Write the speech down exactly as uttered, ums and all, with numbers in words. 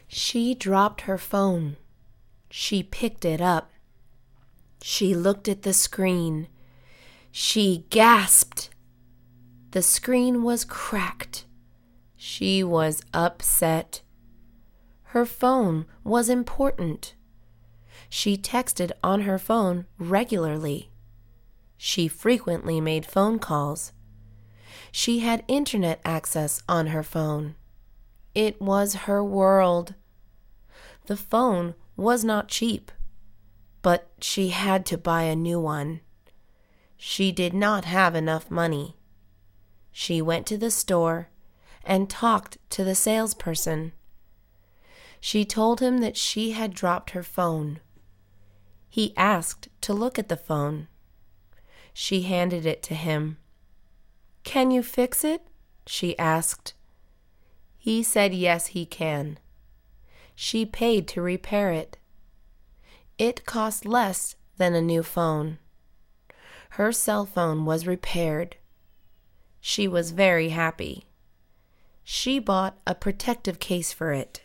She dropped her phone. She picked it up. She looked at the screen. She gasped. The screen was cracked. She was upset. Her phone was important. She texted on her phone regularly. She frequently made phone calls. She had internet access on her phone. It was her world. The phone was not cheap, but she had to buy a new one. She did not have enough money. She went to the store and talked to the salesperson. She told him that she had dropped her phone. He asked to look at the phone. She handed it to him. "Can you fix it?" she asked. He said yes, he can. She paid to repair it. It cost less than a new phone. Her cell phone was repaired. She was very happy. She bought a protective case for it.